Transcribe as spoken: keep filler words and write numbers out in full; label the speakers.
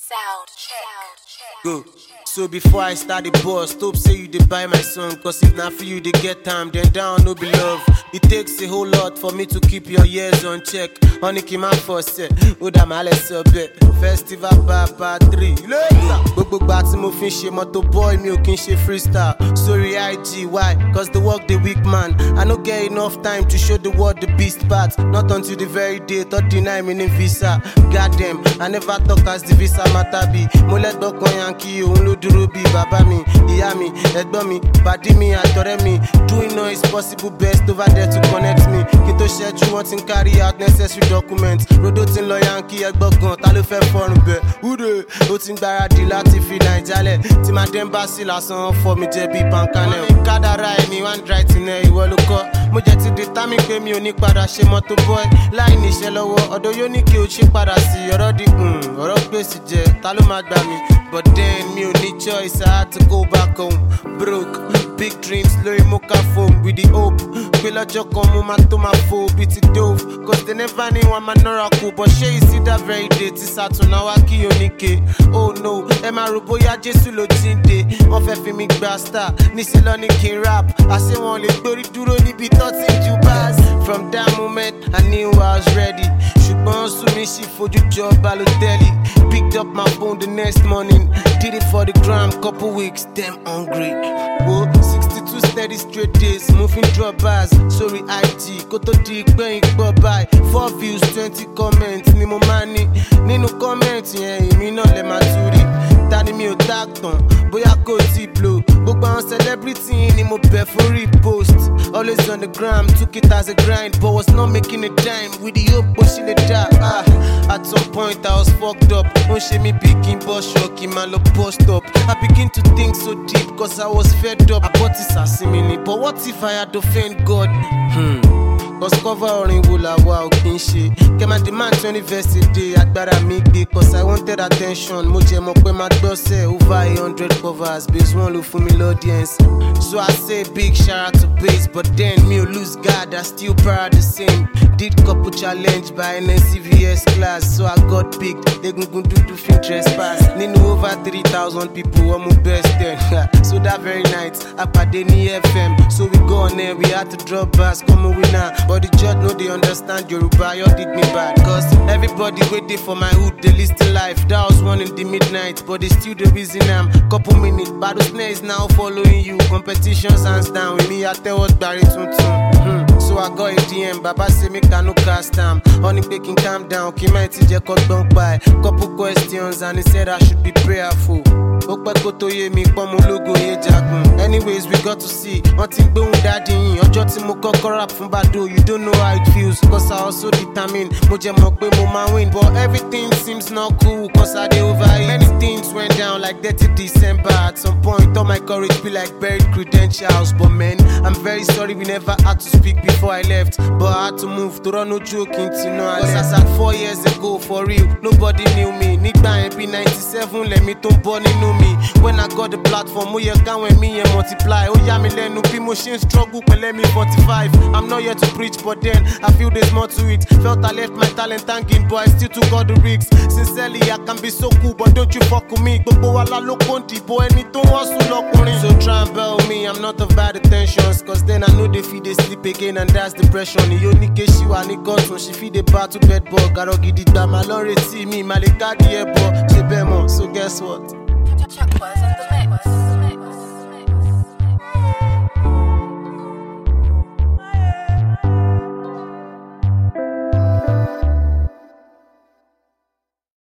Speaker 1: Sound check.
Speaker 2: Go. So before I start the bus, stop say you dey buy my song. Cause if not for you, they get time, then down no be love. It takes a whole lot for me to keep your ears on check. Honey, keep my first set. Oda male sobe. Festival Papa three. Gbogbo gba tí mo fi ń ṣe moto boy, mi ò kí ń ṣe freestyle. Sorry I G, why? Cause the work the weak man. I no get enough time to show the world the beast part. Not until the very day, thirty-nine minute visa. Goddamn, I never talk as the visa matter be. Mo let go kon Yankee, òun ló dúró bí bàbá mi, ìyá mi, ẹ̀gbọ́n mi, pàdí mi, àtọ̀rẹ́ mi. Doing all is possible best over there to connect me. Kí tó ṣẹ́jú wọn ti ń carry out necessary documents. Rodo ti ń lọ Yankee ẹgbọ́n gan, ta ló fẹ́ fọ́rùn bẹ̀? Wúre, ó ti ń gbáradì láti fi Nàìjálẹ̀. Tí máa dé ẹ́mbásì lásán fọ́ mi jẹ́ bí pankanel. Wọ́n ní kádàrá ẹ̀ ní one dry tin ẹ̀ ìwọ ló kọ́. Mo jẹ́ ti determine pé mi ò ní padà ṣe mọ́tò boy. Láì níṣẹ́ lọ́wọ́, ọ̀dọ̀ yóò ní kí o ṣe padà sí ọ̀rọ̀ di ọ̀rọ̀ gbèsè jẹ, ta ló máa gbà mí? But then me only choice, I had to go back home. Broke, big dreams, lórí mocha phone with the hope. Pé lọ́jọ́ kan mo máa tó máa fò bí ti dove. Cause they never knew I'm an oracle. But ṣé you see that very day tí Sátúnà wá kí oníke? Oh no, ẹ máa rò bóyá Jésù ló ti ń dé. Wọ́n fẹ́ fi mi gba star, níṣẹ́ lọ ní kí n rap. Àṣé wọn lè gbórí dúró níbi tó ti ń ju bars. From that moment, I knew I was ready. Ṣùgbọ́n sún mi sì fojú jọ Balotelli. Picked up my phone the next morning. Did it for the gram, couple weeks, damn hungry. Oh, sixty-two steady straight days, moving drop bars. Sorry I G, kó tó di gbẹ̀yìn gbọ́ bye. Four views, twenty comments, ni mo máa ní. Nínú comment yẹn, èmi náà lè máa tún rí. Ta ni mi ò tag tán, bóyá kò tí blow. Gbogbo àwọn celebrity ni mo bẹ̀ fún repost. Always on the gram, took it as a grind, but was not making a dime. With the hope, but she let die. Ah, at some point I was fucked up. Don't shame me begin bus shock, my love bust up. I begin to think so deep, cause I was fed up. I bought this asimini, but what if I had offended God? Hmm. Cause cover orin wo la wa ò kí ń ṣe. Kẹ́ máa demand twenty verse a day, agbára mi gbé. Cause I wanted attention, mo jẹ́ mọ̀ pé máa gbọ́sẹ̀. Over a hundred covers, base one ló fún mi l'audience. So I say big shout out to base, but then me ò lose God, I still para the same. Did couple challenge by N S C V S class, so I got picked. Egungun dúdú fi trespass. Nínú over three thousand people, wọ́n mú best ten. So that very night, I pàdé ní F M. So we go on there, we had to drop bars, come on we now. But the judge no they understand Yoruba, you did me bad. Cause everybody waiting for my hood, they listen life. That was one in the midnight, but they still the reason I'm couple minutes. Battle snare is now following you. Competitions hands down with me, I tell what Barry Tuntun. Hmm. So I got a D M, Baba say me can no cast time. Honey baking calm down, keep my teacher cut down by. Couple questions and he said I should be prayerful. Anyways, we got to see. Nothing boom daddy. Or jotting mo rap from Bado. You don't know how it feels. Cause I also determined. Moje mokbe mo ma win. But everything seems not cool. Cause I dey over it. Many things went down like thirty December. At some point, all my courage be like buried credentials. But man, I'm very sorry we never had to speak before I left. But I had to move to run no joking to know I left. Cause I sat four years ago for real. Nobody knew me. Nigba M P ninety-seven, let me to born in me. When I got the platform, oh yeah, can when me and multiply. Oh yeah, me learn no be machine struggle, but let me forty-five. I'm not here to preach, but then I feel there's more to it. Felt I left my talent thanking, but I still took all the risks. Sincerely, I can be so cool, but don't you fuck with me. Gbogbo wa la lo konti, boy, anything wants to lock on it. So try and bail me, I'm not of bad intentions. Cause then I know they feed they sleep again, and that's depression. Yo nike she wa ni got when she feed the battle bed bug. I don't get it down, my lorry see me, my leg got the airport. She bemo, so guess what?
Speaker 1: Chuck was on the mix.